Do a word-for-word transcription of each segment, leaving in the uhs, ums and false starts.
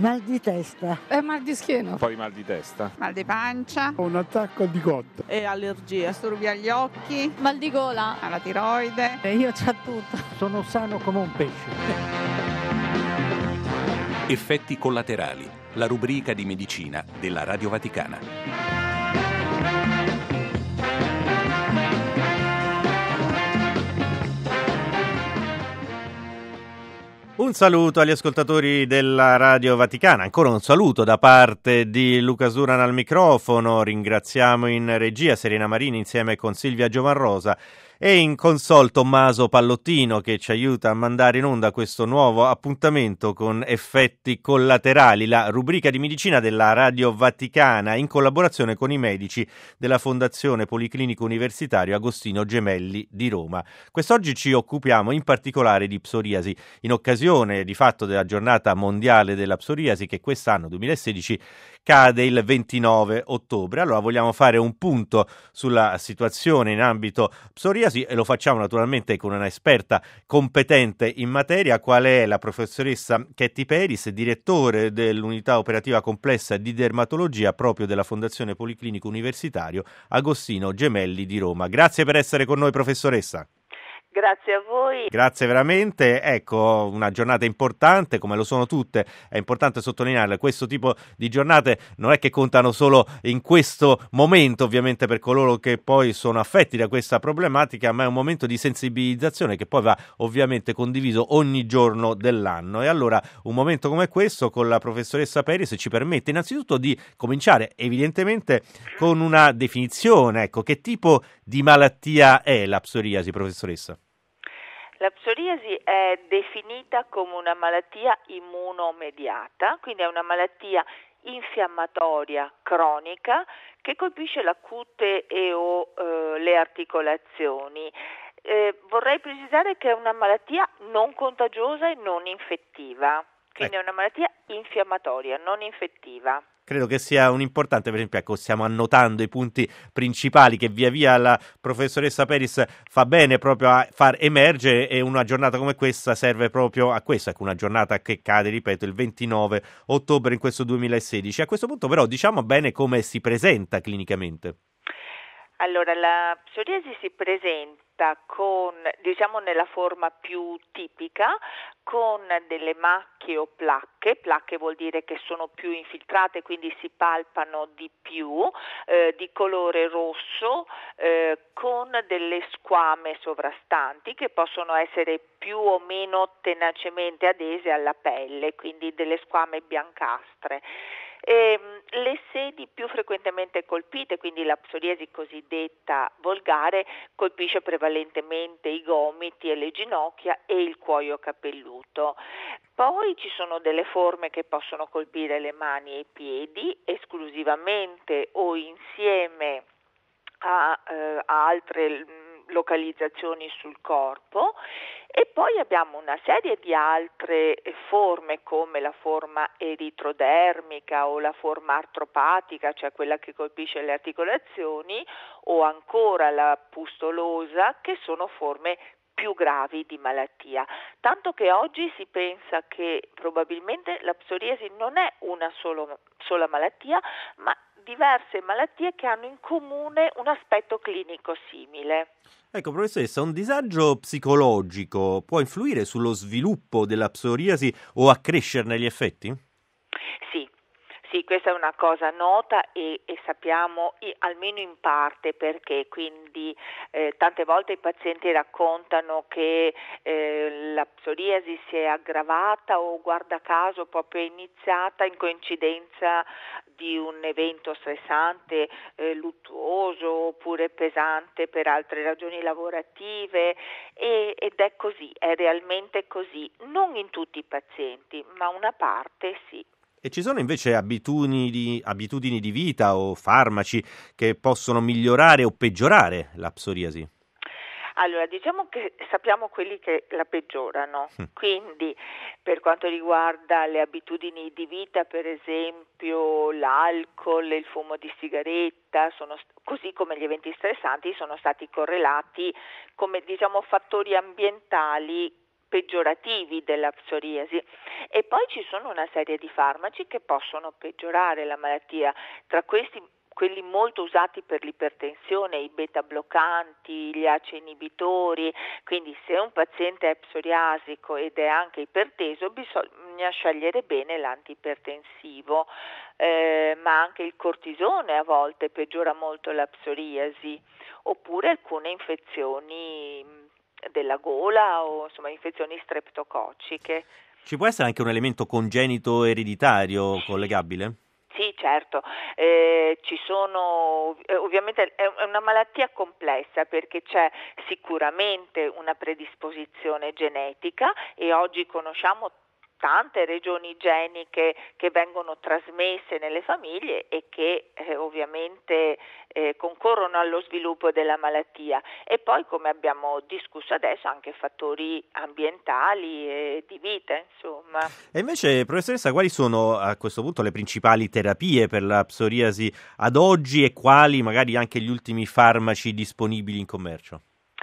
Mal di testa. E mal di schiena. Poi mal di testa. Mal di pancia. Un attacco di cotta. E allergia. Disturbi agli occhi. Mal di gola. Alla tiroide. E io c'ho tutto. Sono sano come un pesce. Effetti collaterali, la rubrica di medicina della Radio Vaticana. Un saluto agli ascoltatori della Radio Vaticana, ancora un saluto da parte di Luca Suran al microfono, ringraziamo in regia Serena Marini insieme con Silvia Giovanrosa e in console Tommaso Pallottino che ci aiuta a mandare in onda questo nuovo appuntamento con Effetti collaterali, la rubrica di medicina della Radio Vaticana in collaborazione con i medici della Fondazione Policlinico Universitario Agostino Gemelli di Roma. Quest'oggi ci occupiamo in particolare di psoriasi, in occasione di fatto della giornata mondiale della psoriasi che quest'anno, duemilasedici, cade il ventinove ottobre. Allora vogliamo fare un punto sulla situazione in ambito psoriasi e lo facciamo naturalmente con una esperta competente in materia, qual è la professoressa Ketty Peris, direttore dell'unità operativa complessa di dermatologia proprio della Fondazione Policlinico Universitario Agostino Gemelli di Roma. Grazie per essere con noi, professoressa. Grazie a voi. Grazie veramente, ecco, una giornata importante, come lo sono tutte, è importante sottolinearle, questo tipo di giornate non è che contano solo in questo momento, ovviamente per coloro che poi sono affetti da questa problematica, ma è un momento di sensibilizzazione che poi va ovviamente condiviso ogni giorno dell'anno. E allora un momento come questo con la professoressa Peris ci permette innanzitutto di cominciare evidentemente con una definizione, ecco, che tipo di malattia è la psoriasi, professoressa? La psoriasi è definita come una malattia immunomediata, quindi è una malattia infiammatoria cronica che colpisce la cute e o eh, le articolazioni. Eh, vorrei precisare che è una malattia non contagiosa e non infettiva, quindi ecco. È una malattia infiammatoria, non infettiva. Credo che sia un importante, per esempio, ecco, stiamo annotando i punti principali che via via la professoressa Peris fa bene proprio a far emergere, e una giornata come questa serve proprio a questo, ecco, una giornata che cade, ripeto, il ventinove ottobre in questo duemilasedici. A questo punto però diciamo bene come si presenta clinicamente. Allora, la psoriasi si presenta con, diciamo nella forma più tipica, con delle macchie o placche, placche vuol dire che sono più infiltrate, quindi si palpano di più, eh, di colore rosso, eh, con delle squame sovrastanti che possono essere più o meno tenacemente adese alla pelle, quindi delle squame biancastre. E, le sedi più frequentemente colpite, quindi la psoriasi cosiddetta volgare, colpisce prevalentemente i gomiti e le ginocchia e il cuoio capelluto. Poi ci sono delle forme che possono colpire le mani e i piedi esclusivamente o insieme a, eh, a altre localizzazioni sul corpo, e poi abbiamo una serie di altre forme come la forma eritrodermica o la forma artropatica, cioè quella che colpisce le articolazioni, o ancora la pustolosa, che sono forme più gravi di malattia, tanto che oggi si pensa che probabilmente la psoriasi non è una solo, sola malattia, ma diverse malattie che hanno in comune un aspetto clinico simile. Ecco, professoressa, un disagio psicologico può influire sullo sviluppo della psoriasi o accrescerne gli effetti? Sì. Sì, questa è una cosa nota e, e sappiamo i, almeno in parte perché, quindi eh, tante volte i pazienti raccontano che eh, la psoriasi si è aggravata o guarda caso proprio è iniziata in coincidenza di un evento stressante, eh, luttuoso oppure pesante per altre ragioni lavorative, e, ed è così, è realmente così, non in tutti i pazienti, ma una parte sì. E ci sono invece abitudini di, abitudini di vita o farmaci che possono migliorare o peggiorare la psoriasi? Allora, diciamo che sappiamo quelli che la peggiorano, quindi per quanto riguarda le abitudini di vita, per esempio l'alcol, il fumo di sigaretta, sono, così come gli eventi stressanti, sono stati correlati come, diciamo, fattori ambientali peggiorativi della psoriasi. E poi ci sono una serie di farmaci che possono peggiorare la malattia, tra questi quelli molto usati per l'ipertensione, i beta bloccanti, gli A C E inibitori. Quindi se un paziente è psoriasico ed è anche iperteso bisogna scegliere bene l'antiipertensivo, eh, ma anche il cortisone a volte peggiora molto la psoriasi, oppure alcune infezioni della gola o insomma infezioni streptococciche. Ci può essere anche un elemento congenito ereditario collegabile? Sì, certo, eh, ci sono, eh, ovviamente è una malattia complessa perché c'è sicuramente una predisposizione genetica e oggi conosciamo tante regioni geniche che vengono trasmesse nelle famiglie e che eh, ovviamente eh, concorrono allo sviluppo della malattia, e poi, come abbiamo discusso adesso, anche fattori ambientali e di vita, insomma. E invece, professoressa, quali sono a questo punto le principali terapie per la psoriasi ad oggi e quali magari anche gli ultimi farmaci disponibili in commercio?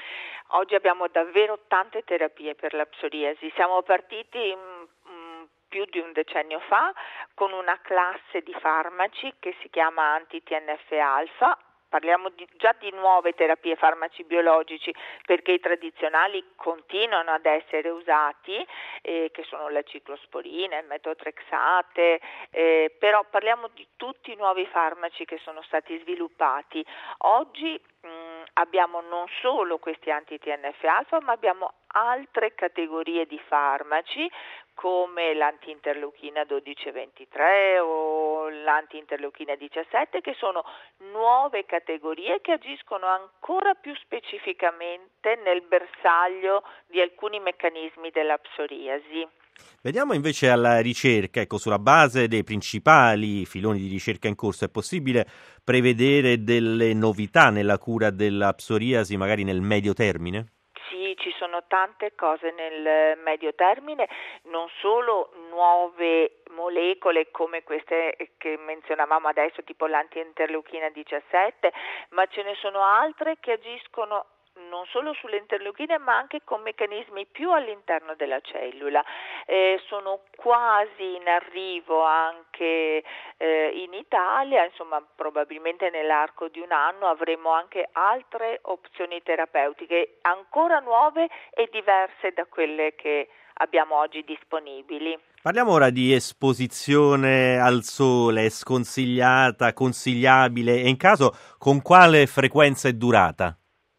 Oggi abbiamo davvero tante terapie per la psoriasi. Siamo partiti mh, più di un decennio fa con una classe di farmaci che si chiama anti-T N F alfa. Parliamo di, già di nuove terapie, farmaci biologici, perché i tradizionali continuano ad essere usati, eh, che sono la ciclosporina, il metotrexate, eh, però parliamo di tutti i nuovi farmaci che sono stati sviluppati. Oggi mh, abbiamo non solo questi anti-T N F alfa, ma abbiamo altre categorie di farmaci come l'anti-interleuchina dodici e ventitré o l'anti-interleuchina diciassette, che sono nuove categorie che agiscono ancora più specificamente nel bersaglio di alcuni meccanismi della psoriasi. Vediamo invece alla ricerca, ecco, sulla base dei principali filoni di ricerca in corso, è possibile prevedere delle novità nella cura della psoriasi, magari nel medio termine? Sì, ci sono tante cose nel medio termine, non solo nuove molecole come queste che menzionavamo adesso, tipo l'anti-interleuchina diciassette, ma ce ne sono altre che agiscono non solo sulle interleuchine ma anche con meccanismi più all'interno della cellula. Eh, sono quasi in arrivo anche eh, in Italia, insomma probabilmente nell'arco di un anno avremo anche altre opzioni terapeutiche ancora nuove e diverse da quelle che abbiamo oggi disponibili. Parliamo ora di esposizione al sole, è sconsigliata, consigliabile e in caso con quale frequenza e durata?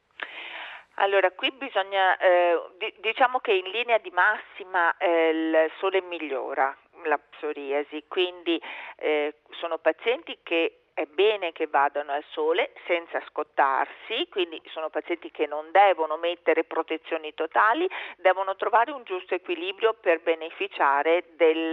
Allora, qui bisogna, eh, d- diciamo che in linea di massima eh, il sole migliora la psoriasi, quindi eh, sono pazienti che è bene che vadano al sole senza scottarsi, quindi sono pazienti che non devono mettere protezioni totali, devono trovare un giusto equilibrio per beneficiare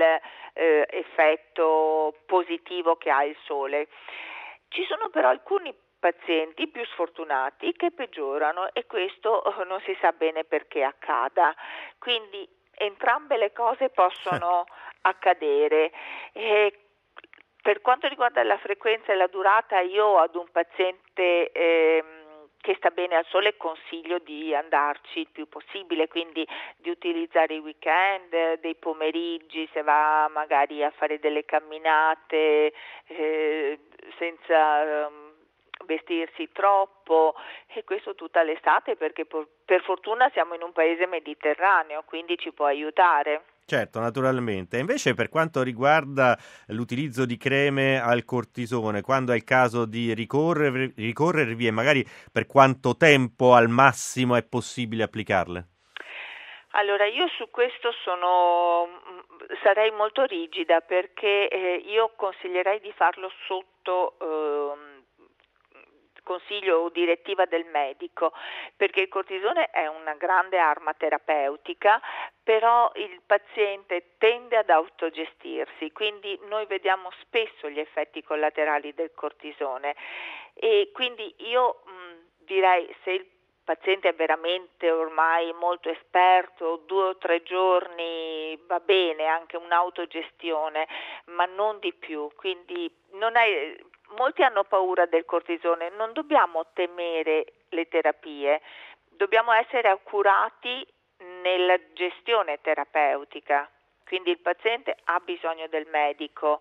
dell'effetto eh, positivo che ha il sole. Ci sono però alcuni pazienti più sfortunati che peggiorano e questo non si sa bene perché accada, quindi entrambe le cose possono accadere. E per quanto riguarda la frequenza e la durata, io ad un paziente ehm, che sta bene al sole consiglio di andarci il più possibile, quindi di utilizzare i weekend, dei pomeriggi, se va magari a fare delle camminate eh, senza um, vestirsi troppo, e questo tutta l'estate perché per fortuna siamo in un paese mediterraneo, quindi ci può aiutare. Certo, naturalmente. Invece per quanto riguarda l'utilizzo di creme al cortisone, quando è il caso di ricorrere, ricorrervi e magari per quanto tempo al massimo è possibile applicarle? Allora, io su questo sono sarei molto rigida perché eh, io consiglierei di farlo sotto eh, consiglio o direttiva del medico, perché il cortisone è una grande arma terapeutica, però il paziente tende ad autogestirsi, quindi noi vediamo spesso gli effetti collaterali del cortisone e quindi io mh, direi se il paziente è veramente ormai molto esperto, due o tre giorni va bene, anche un'autogestione, ma non di più, quindi non è... Molti hanno paura del cortisone, non dobbiamo temere le terapie, dobbiamo essere accurati nella gestione terapeutica, quindi il paziente ha bisogno del medico.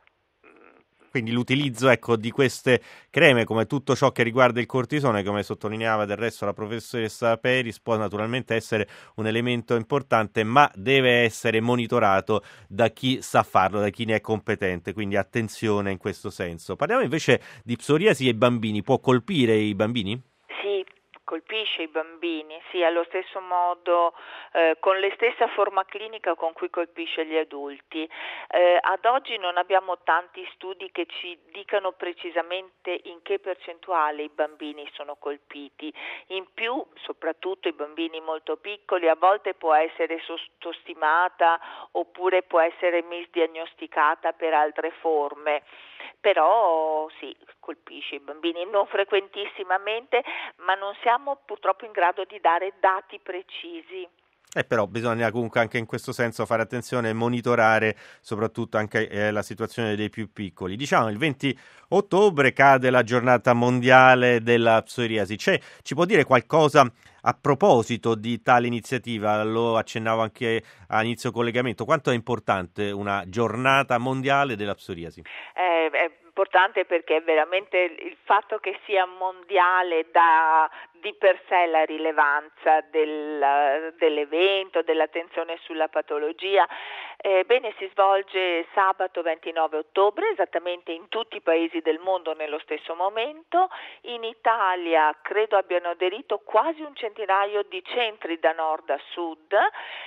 Quindi l'utilizzo, ecco, di queste creme, come tutto ciò che riguarda il cortisone, come sottolineava del resto la professoressa Peris, può naturalmente essere un elemento importante, ma deve essere monitorato da chi sa farlo, da chi ne è competente, quindi attenzione in questo senso. Parliamo invece di psoriasi ai bambini. Può colpire i bambini? Sì, colpisce i bambini, sì, allo stesso modo, eh, con la stessa forma clinica con cui colpisce gli adulti. Eh, ad oggi non abbiamo tanti studi che ci dicano precisamente in che percentuale i bambini sono colpiti. In più, soprattutto i bambini molto piccoli, a volte può essere sottostimata oppure può essere misdiagnosticata per altre forme. Però sì, colpisce i bambini, non frequentissimamente, ma non siamo purtroppo in grado di dare dati precisi. Eh, però bisogna comunque anche in questo senso fare attenzione e monitorare soprattutto anche eh, la situazione dei più piccoli. Diciamo il venti ottobre cade la giornata mondiale della psoriasi. C'è, ci può dire qualcosa a proposito di tale iniziativa? Lo accennavo anche a inizio collegamento. Quanto è importante una giornata mondiale della psoriasi? Eh, è importante perché veramente il fatto che sia mondiale dà di per sé la rilevanza del, dell'evento, dell'attenzione sulla patologia. Ebbene, si svolge sabato ventinove ottobre, esattamente in tutti i paesi del mondo nello stesso momento. In Italia credo abbiano aderito quasi un centinaio di centri da nord a sud.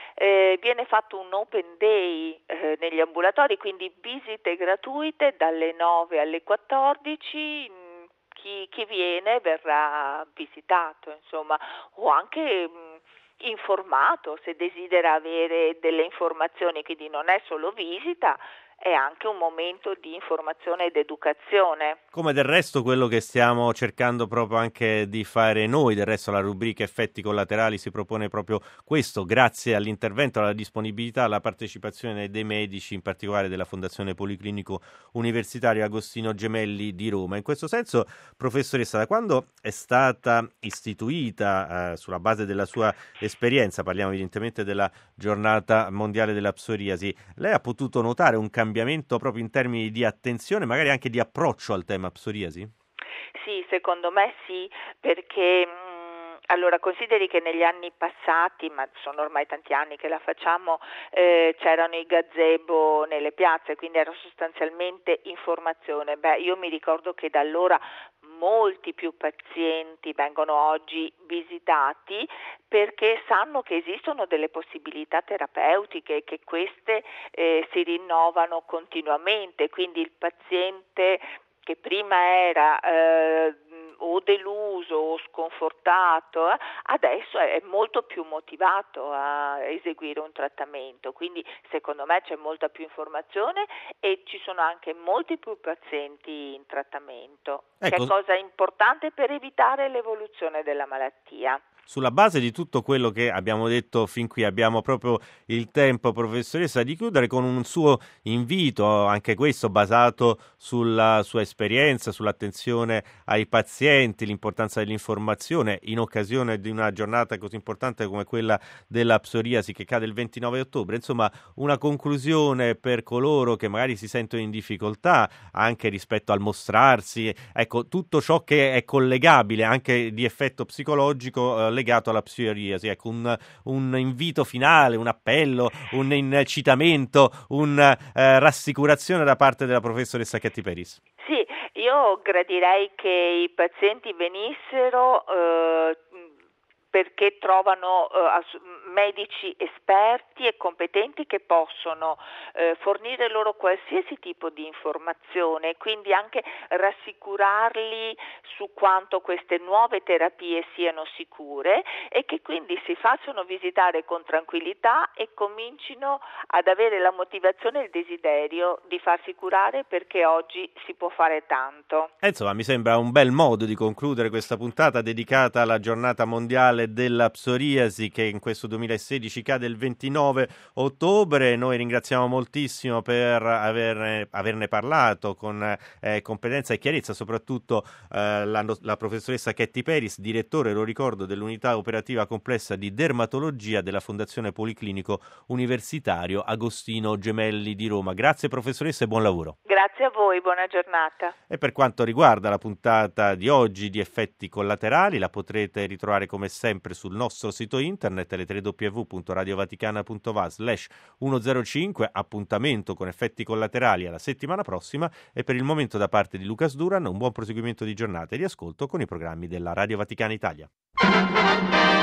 Eh, viene fatto un open day eh, negli ambulatori, quindi visite gratuite dalle nove alle quattordici. Chi, chi viene verrà visitato, insomma, o anche mh, informato se desidera avere delle informazioni, quindi non è solo visita, è anche un momento di informazione ed educazione. Come del resto quello che stiamo cercando proprio anche di fare noi, del resto la rubrica effetti collaterali si propone proprio questo, grazie all'intervento, alla disponibilità, alla partecipazione dei medici, in particolare della Fondazione Policlinico Universitario Agostino Gemelli di Roma. In questo senso, professoressa, da quando è stata istituita, eh, sulla base della sua esperienza, parliamo evidentemente della giornata mondiale della psoriasi, lei ha potuto notare un cambiamento cambiamento proprio in termini di attenzione, magari anche di approccio al tema psoriasi? Sì, secondo me sì, perché mh, allora consideri che negli anni passati, ma sono ormai tanti anni che la facciamo, eh, c'erano i gazebo nelle piazze, quindi era sostanzialmente informazione. Beh, io mi ricordo che da allora molti più pazienti vengono oggi visitati perché sanno che esistono delle possibilità terapeutiche e che queste eh, si rinnovano continuamente, quindi il paziente che prima era eh, o deluso o sconfortato, eh, adesso è molto più motivato a eseguire un trattamento, quindi secondo me c'è molta più informazione e ci sono anche molti più pazienti in trattamento, ecco, che è cosa importante per evitare l'evoluzione della malattia. Sulla base di tutto quello che abbiamo detto fin qui, abbiamo proprio il tempo, professoressa, di chiudere con un suo invito, anche questo basato sulla sua esperienza, sull'attenzione ai pazienti, l'importanza dell'informazione in occasione di una giornata così importante come quella della psoriasi che cade il ventinove ottobre. Insomma, una conclusione per coloro che magari si sentono in difficoltà anche rispetto al mostrarsi, ecco, tutto ciò che è collegabile anche di effetto psicologico eh, legato alla psoriasi, ecco, un, un invito finale, un appello, un incitamento, una eh, rassicurazione da parte della professoressa Katy Peris. Sì, io gradirei che i pazienti venissero eh, perché trovano eh, medici esperti e competenti che possono eh, fornire loro qualsiasi tipo di informazione, quindi anche rassicurarli su quanto queste nuove terapie siano sicure e che quindi si facciano visitare con tranquillità e comincino ad avere la motivazione e il desiderio di farsi curare, perché oggi si può fare tanto. Eh, insomma, mi sembra un bel modo di concludere questa puntata dedicata alla giornata mondiale eh, della psoriasi, che in questo duemilasedici cade il ventinove ottobre. Noi ringraziamo moltissimo per averne, averne parlato con eh, competenza e chiarezza, soprattutto eh, la, la professoressa Ketty Peris, direttore, lo ricordo, dell'unità operativa complessa di dermatologia della Fondazione Policlinico Universitario Agostino Gemelli di Roma. Grazie professoressa e buon lavoro. Grazie a voi, buona giornata. E per quanto riguarda la puntata di oggi di Effetti Collaterali, la potrete ritrovare come sempre sul nostro sito internet l tre w w punto radiovaticana punto va slash centocinque. Appuntamento con Effetti Collaterali alla settimana prossima, e per il momento da parte di Lucas Duran un buon proseguimento di giornata e di ascolto con i programmi della Radio Vaticana Italia.